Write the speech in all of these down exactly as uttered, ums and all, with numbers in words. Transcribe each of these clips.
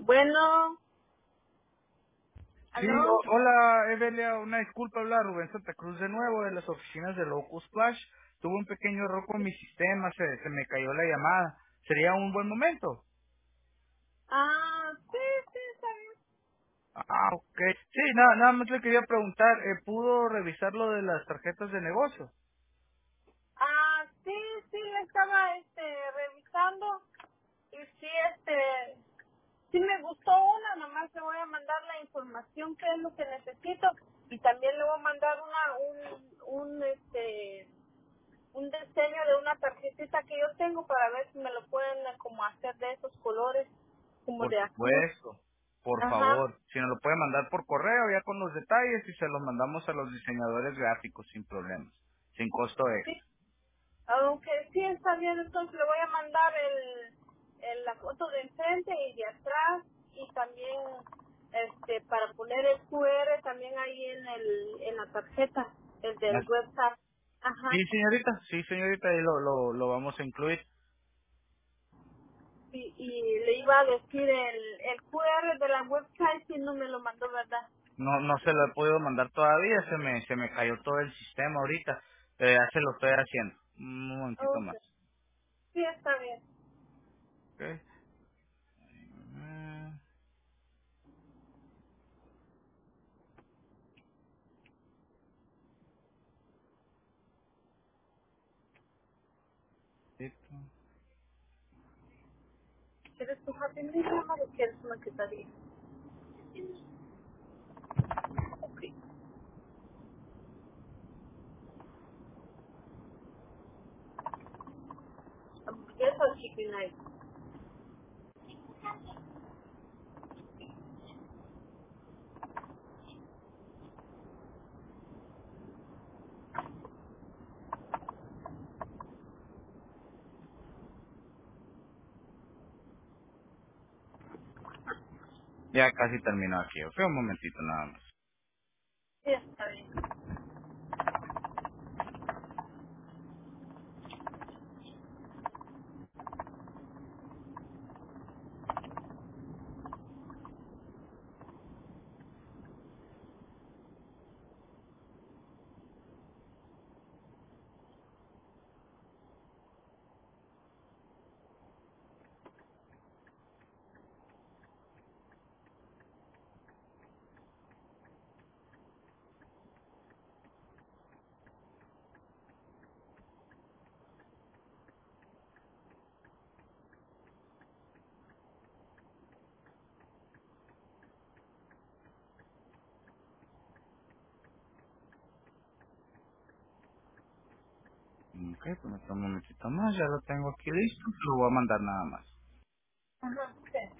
Bueno, Sí, ¿aló? o- hola Evelia, una disculpa hablar, Rubén Santa Cruz de nuevo de las oficinas de Locus Flash. Tuve un pequeño error con mi sistema, se, se me cayó la llamada. ¿Sería un buen momento? Ah, sí, sí, está bien. Ah, ok. Sí, nada, nada más le quería preguntar, eh, ¿pudo revisar lo de las tarjetas de negocio? Ah, sí, sí, le estaba, este, revisando y sí, este, sí me gustó una, nomás le voy a mandar la información que es lo que necesito y también le voy a mandar una, un, un, este, un diseño de una tarjetita que yo tengo para ver si me lo pueden eh, como hacer de esos colores, como Por de azul. supuesto, por Ajá, favor. Si nos lo puede mandar por correo ya con los detalles y se los mandamos a los diseñadores gráficos sin problemas, sin costo sí. extra. Aunque sí está bien, entonces le voy a mandar el, el- la foto de enfrente y de atrás y también este para poner el Q R también ahí en el en la tarjeta, el del website. Sí, Ajá. señorita, sí, señorita, ahí lo, lo, lo vamos a incluir. Y, y le iba a decir el, el Q R de la website si no me lo mandó, ¿verdad? No, no se lo he podido mandar todavía, se me, se me cayó todo el sistema ahorita. Pero ya se lo estoy haciendo. Un momentito Ok. más. Sí, está bien. Ok. Mm, listo. ¿Quieres tu happy meal, amor, o quieres una quesadilla? Ok. Hamburguesa o chicken night. Ya casi terminó aquí. Ok, un momentito nada más. Sí, está bien. Ok, pues me tomo un momentito más, ya lo tengo aquí listo. Lo voy a mandar nada más. Ajá, sí.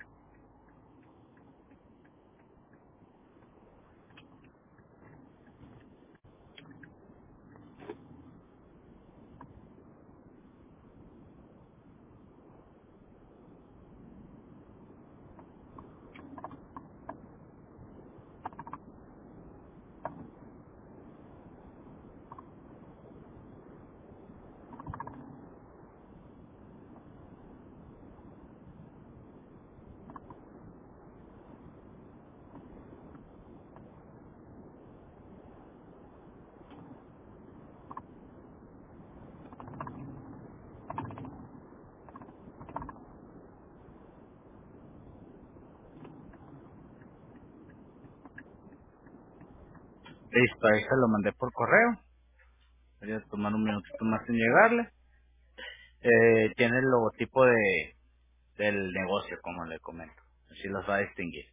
Listo, ahí se lo mandé por correo. Voy a tomar un minutito más en llegarle. Eh, tiene el logotipo de del negocio, como le comento. Así los va a distinguir.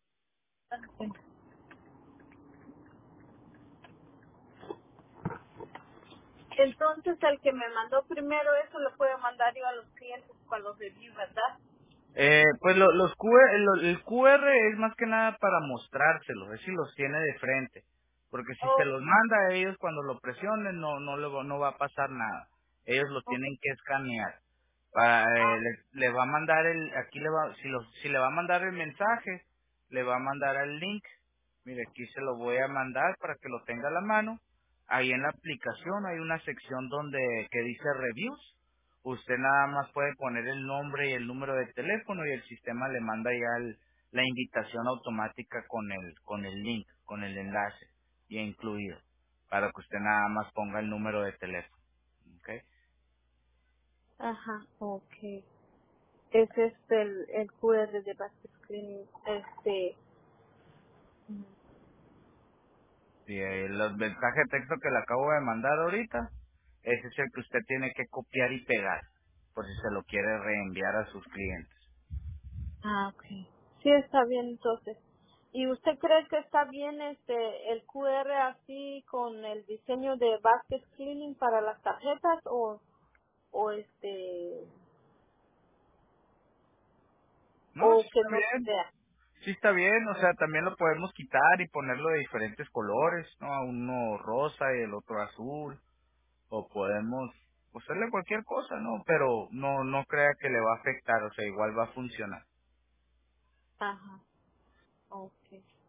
Entonces, el que me mandó primero eso lo puedo mandar yo a los clientes cuando los review, ¿verdad? Eh, pues lo- los Q R, el, el Q R es más que nada para mostrárselos, es si los tiene de frente, porque si se Oh, los manda a ellos cuando lo presionen no no le va- no va a pasar nada, ellos lo ok. tienen que escanear, para, eh, Ah, le, le va a mandar el, aquí le va, si lo, si le va a mandar el mensaje, le va a mandar el link, mire aquí se lo voy a mandar para que lo tenga a la mano, ahí en la aplicación hay una sección donde que dice reviews. Usted nada más puede poner el nombre y el número de teléfono y el sistema le manda ya el- la invitación automática con el, con el link, con el enlace, ya incluido, para que usted nada más ponga el número de teléfono. ¿Ok? Ajá, ok. Ese es el, el Q R de Basket Cleaning. Este, Y el mensaje de texto que le acabo de mandar ahorita, ese es el que usted tiene que copiar y pegar, por si se lo quiere reenviar a sus clientes. ah, ok. Sí, está bien entonces. ¿Y usted cree que está bien este el Q R así con el diseño de Basket Cleaning para las tarjetas o, o este, No, sí o que está no bien. sea? Sí está bien, o sea, también lo podemos quitar y ponerlo de diferentes colores, ¿no? Uno rosa y el otro azul, o podemos hacerle cualquier cosa, ¿no? Pero no no crea que le va a afectar, o sea, igual va a funcionar. Ajá, ok.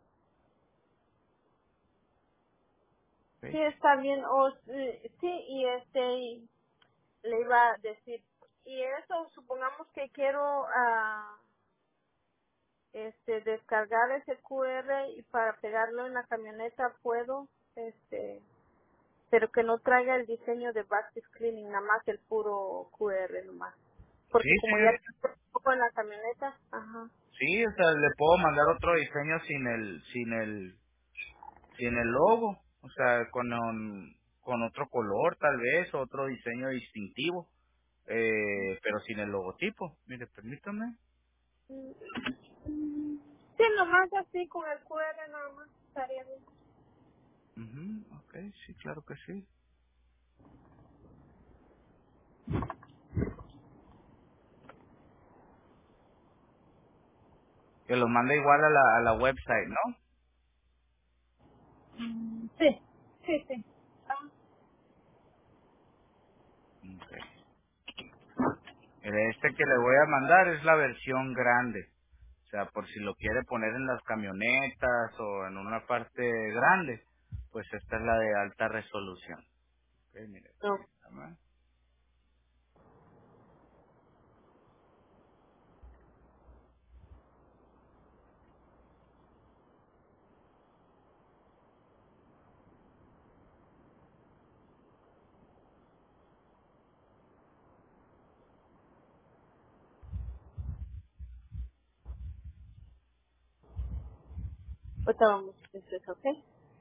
¿Ok? Sí, está bien. O, sí, sí, y este, y le iba a decir, y eso, supongamos que quiero ah, este descargar ese Q R y para pegarlo en la camioneta puedo, este, pero que no traiga el diseño de Basket Cleaning, nada más el puro Q R nomás. Sí, Porque como ya señorita. tengo un poco en la camioneta, ajá. Sí, o sea, le puedo mandar otro diseño sin el sin el sin el logo, o sea, con un- con otro color tal vez, otro diseño distintivo, eh, pero sin el logotipo. Mire, permítame. Sí, nomás así con el Q R nada más estaría bien. Ujú, ok, sí, claro que sí. Que lo manda igual a la, a la website, ¿no? Sí, sí, sí. Ah, Ok. El este que le voy a mandar es la versión grande. O sea, por si lo quiere poner en las camionetas o en una parte grande, pues esta es la de alta resolución. Ok, mire, no. permítame. Ahorita vamos, eso es ok.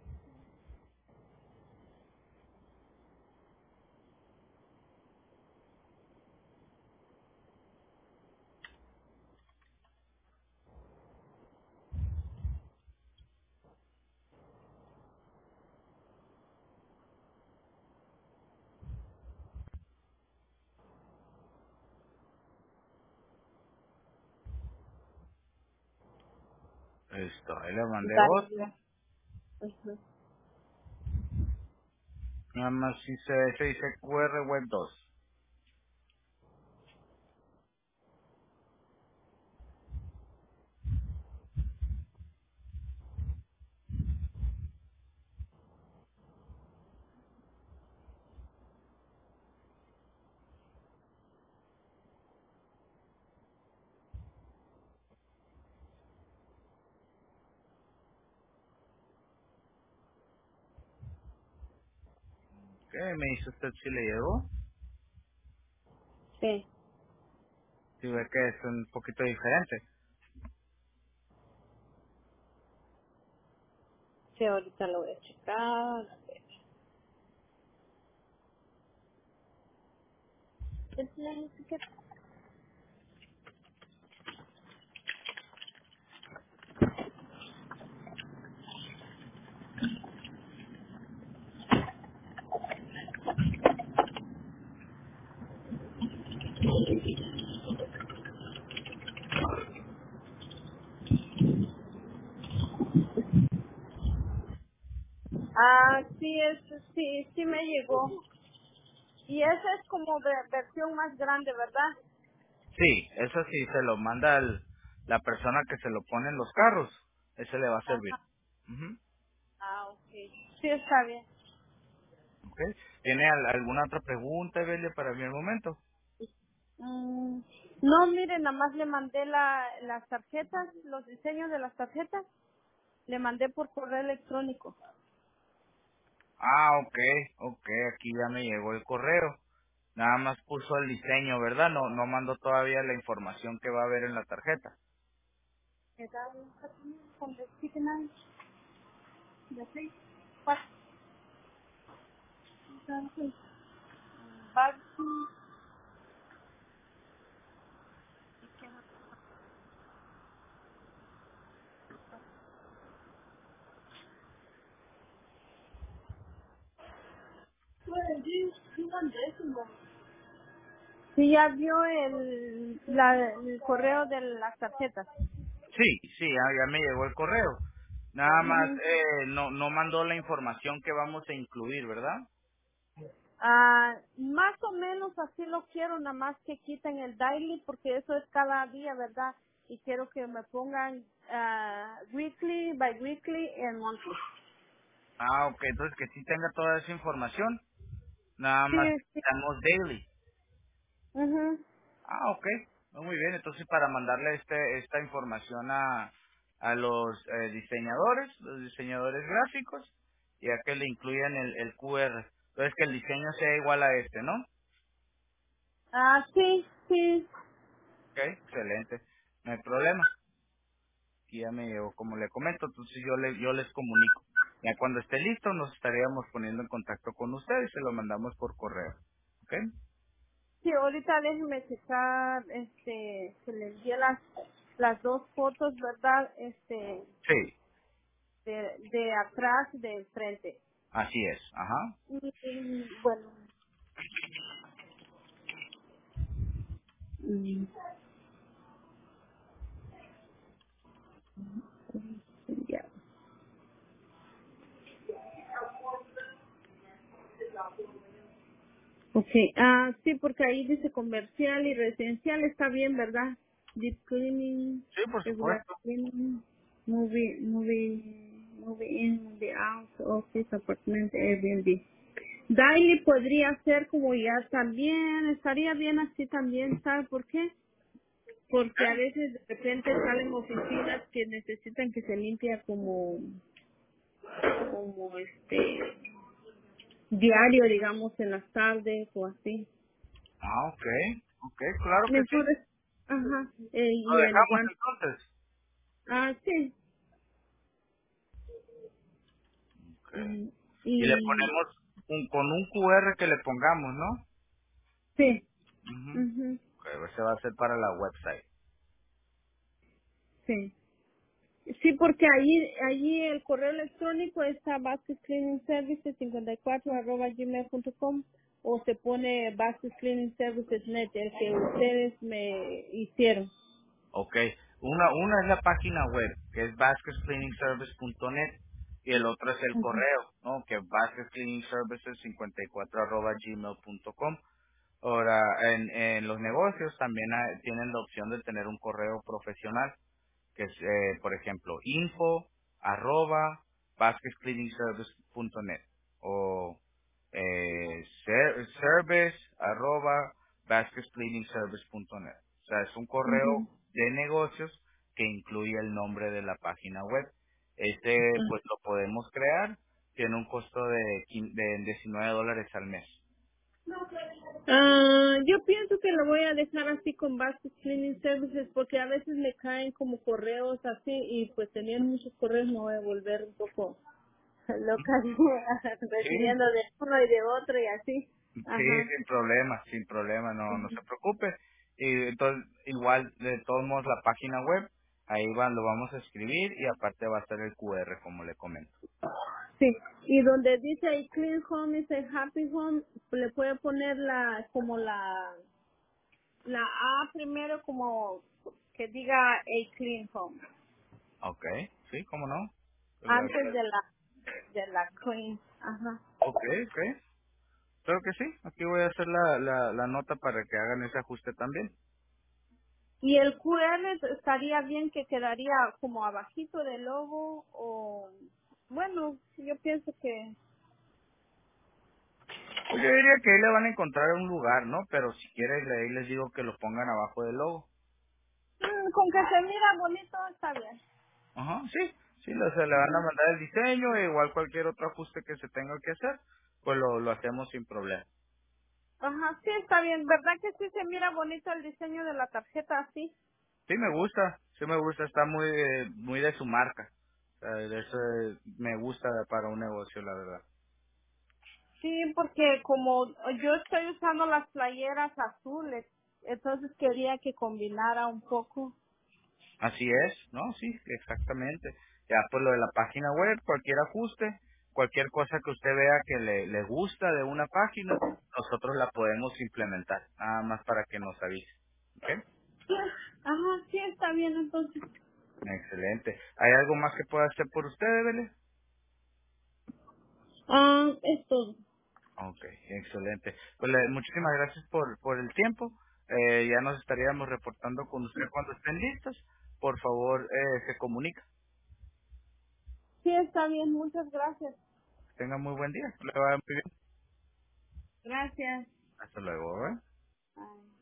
Listo, ahí le mandé Dale. otro. Ujú. Nada más dice, se dice Q R Web dos. ¿Qué me dice usted si le llegó? Sí, Si ve que es un poquito diferente. sí, ahorita lo voy a checar. A ver. ¿Es la etiqueta? Ah, sí, es, sí, sí me llegó. Y esa es como de versión más grande, ¿verdad? Sí, eso sí, se lo manda al- la persona que se lo pone en los carros. Ese le va a servir. Ajá. Ujú, Ah, ok. Sí, está bien. ok. ¿Tiene al- alguna otra pregunta, Evelia, para mí al momento? Mm, No, mire, nada más le mandé la, las tarjetas, los diseños de las tarjetas, le mandé por correo electrónico. Ah, ok, ok, aquí ya me llegó el correo. Nada más puso el diseño, ¿verdad? No, no mandó todavía la información que va a haber en la tarjeta. ¿Qué tal? Con the chicken eye, the face, what? Barbecue. Sí, ya vio el, la, el correo de las tarjetas. Sí, sí, ya, ya me llegó el correo. Nada más, Ujú. eh, no, no mandó la información que vamos a incluir, ¿verdad? Ah, más o menos así lo quiero, nada más que quiten el daily porque eso es cada día, ¿verdad? Y quiero que me pongan ah, weekly, by weekly and monthly. Ah, ok, entonces que sí tenga toda esa información. Nada Sí, más sí. estamos daily. Ujú. Ah, ok. No, muy bien. Entonces, para mandarle este, esta información a, a los eh, diseñadores, los diseñadores gráficos, ya que le incluyan el, el Q R. Entonces, que el diseño sea igual a este, ¿no? Ah, sí, sí. Ok, excelente. No hay problema. Aquí ya me llegó, como le comento, entonces yo, le, yo les comunico. Ya cuando esté listo, nos estaríamos poniendo en contacto con ustedes y se lo mandamos por correo. ¿Ok? Sí, ahorita déjeme checar, este, que le envié las, las dos fotos, ¿verdad? Este, Sí, de, de atrás y de frente. así es. Ajá. Y, y, bueno, mm, ya. Okay, ah, sí, porque ahí dice comercial y residencial, está bien, ¿verdad? Deep cleaning, Sí, por regular supuesto. cleaning, movie, movie, movie in, movie out, office, apartment, Airbnb. Daily podría ser como ya también, estaría bien así también, ¿sabe por qué? Porque a veces de repente salen oficinas que necesitan que se limpie como, como este, diario, digamos, en las tardes o así. Ah, ok. Ok, claro que sí. Mejor es, ajá, eh, Lo y el dejamos one, entonces. ah, sí, Okay. mm, Y le y, ponemos un, con un Q R que le pongamos, ¿no? sí, Ujú. ujú, Ok, ese va a ser para la website. sí. Sí, porque allí, allí el correo electrónico está Basket Cleaning Services cincuenta y cuatro arroba gmail punto com o se pone Basket Cleaning Services net, el que ustedes me hicieron. Ok. Una, una es la página web, que es basket cleaning service punto net, y el otro es el Ujú. correo, ¿no? Que es basket cleaning services cincuenta y cuatro arroba gmail punto com. Ahora, en, en los negocios también hay- tienen la opción de tener un correo profesional, que es, eh, por ejemplo, info arroba basket cleaning service punto net o eh, ser- service arroba basket cleaning service punto net. O sea, es un correo Ujú. de negocios que incluye el nombre de la página web. Este, pues lo podemos crear, tiene un costo de, quin- de diecinueve dólares al mes. Ah, yo pienso que lo voy a dejar así con Basket Cleaning Services porque a veces me caen como correos así y pues teniendo muchos correos me voy a volver un poco loca Sí, recibiendo de uno y de otro y así. sí, Ajá. sin problema, sin problema, no, no se preocupe. Y entonces, igual, de todos modos, la página web, ahí va, lo vamos a escribir y aparte va a estar el Q R, como le comento. Sí, y donde dice ahí Clean Home y dice Happy Home, le puede poner la, como la, la A primero como que diga a Clean Home, Ok, sí, cómo no. La- antes de la, de la Clean. Ajá. Ok, ok. Creo que sí. Aquí voy a hacer la, la, la nota para que hagan ese ajuste también. Y el Q R estaría bien que quedaría como abajito del logo o, bueno, yo pienso que, Pues yo diría que ahí le van a encontrar un lugar, ¿no? Pero si quieren, ahí les digo que lo pongan abajo del logo. Mm, con que se mira bonito está bien. Ajá, sí. Sí, lo- se le van a Ujú. mandar el diseño, e igual cualquier otro ajuste que se tenga que hacer, pues lo, lo hacemos sin problema. Ajá, sí está bien. ¿Verdad que sí se mira bonito el diseño de la tarjeta así? Sí, me gusta, sí me gusta, está muy, eh, muy de su marca. O sea, de eso eh, me gusta para un negocio, la verdad. Sí, porque como yo estoy usando las playeras azules, entonces quería que combinara un poco. Así es, ¿no? Sí, exactamente. Ya pues lo de la página web, cualquier ajuste, cualquier cosa que usted vea que le, le gusta de una página, nosotros la podemos implementar, nada más para que nos avise. ¿Ok? Sí, ajá, sí está bien entonces. Excelente. ¿Hay algo más que pueda hacer por usted, Evelyn? Ah, es todo. Ok, excelente. Pues le- muchísimas gracias por, por el tiempo. Eh, ya nos estaríamos reportando con usted cuando estén listos. Por favor, eh, se comunica. Sí está bien, muchas gracias. Tenga muy buen día. Le va muy bien. Gracias. Hasta luego. ¿eh? Bye.